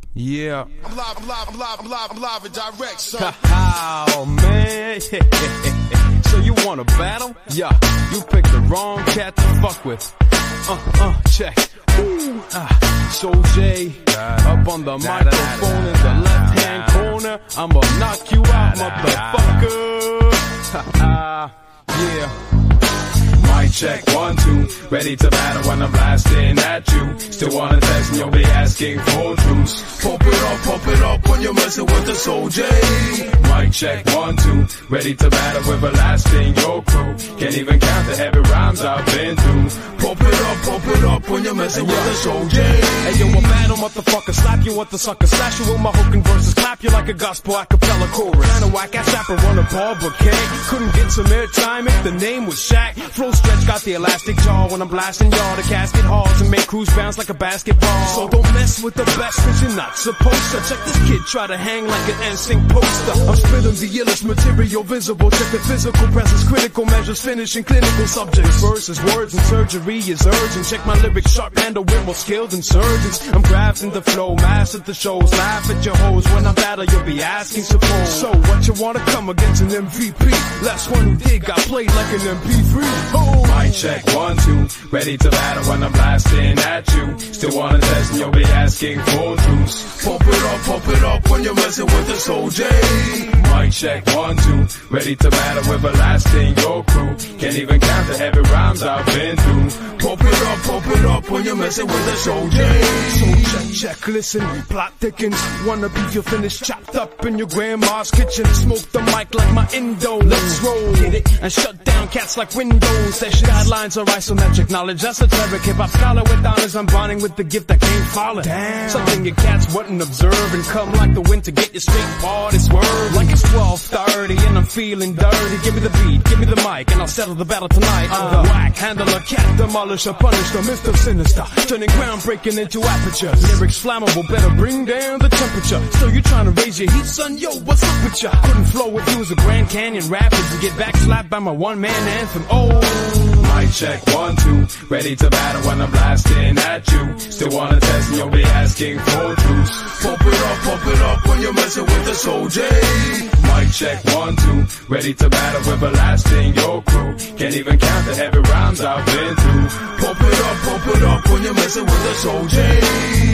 Yeah. I'm live and direct, son. Oh, man. So you wanna battle? Yeah, you picked the wrong cat to fuck with. Check. Ooh, Soul J, up on the microphone in the left-hand corner. I'ma knock you out, motherfucker. Yeah. Mic check, 1, 2, ready to battle when I'm blasting at you. Still wanna test and you'll be asking for truths. Pump it up when you're messing with the Soul J. Mic check, 1, 2, ready to battle with everlasting your crew. Can't even count the heavy rhymes I've been through. Pump it up when you're messing with the Soul J. Hey yo, a battle motherfucker, slap you with the sucker, slash you with my hooking verses, clap you like a gospel acapella chorus. Kinda whack ass rapper run a ball bouquet, couldn't get some airtime if the name was Shaq. Flow stretch got the elastic jaw when I'm blasting y'all. The casket halls and make crews bounce like a basketball. So don't mess with the best cause you're not supposed to. Check this kid try to hang like an NSYNC poster. I'm spitting the illest material visible. Check the physical presence, critical measures, finishing clinical subjects. Verses, words and surgery is urgent. Check my lyrics sharp, handle with more skill than surgeons. I'm grasping the flow, master the shows, laugh at your hoes. When I battle you'll be asking support. So what you wanna come against an MVP? Last one who did got played like an MP3. Oh. Mic check, 1, 2, ready to battle when I'm blasting at you. Still wanna test and you'll be asking for truths. Pump it up when you're messing with the Soul J. Mic check, 1, 2, ready to battle with everlasting your crew. Can't even count the heavy rhymes I've been through. Pump it up when you're messing with the Soul J. So check, listen, plot thickens. Wanna beef your finish chopped up in your grandma's kitchen. Smoke the mic like my Indo. Let's roll, get it, and shut down cats like Windows. Their guidelines are isometric knowledge, esoteric hip-hop scholar with honors. I'm bonding with the gift that came falling. Damn. Something your cats wouldn't observe and come like the wind to get your straight party swerve. Like it's 12:30 and I'm feeling dirty. Give me the beat, give me the mic, and I'll settle the battle tonight. The whack, handler, cat, demolisher, punisher, Mr. Sinister, turning groundbreaking into apertures. Lyrics flammable, better bring down the temperature. So you trying to raise your heat, son? Yo, what's up with ya? Couldn't flow if you was a Grand Canyon Rapids and get back slapped by my one-man anthem. Oh. Mic check, 1, 2, ready to battle when I'm blasting at you. Still wanna test and you'll be asking for truths. Pump it up when you're messing with the Soul J. Mic check, 1, 2, ready to battle with everlasting your crew. Can't even count the heavy rhymes I've been through. Pump it up when you're messing with the Soul J.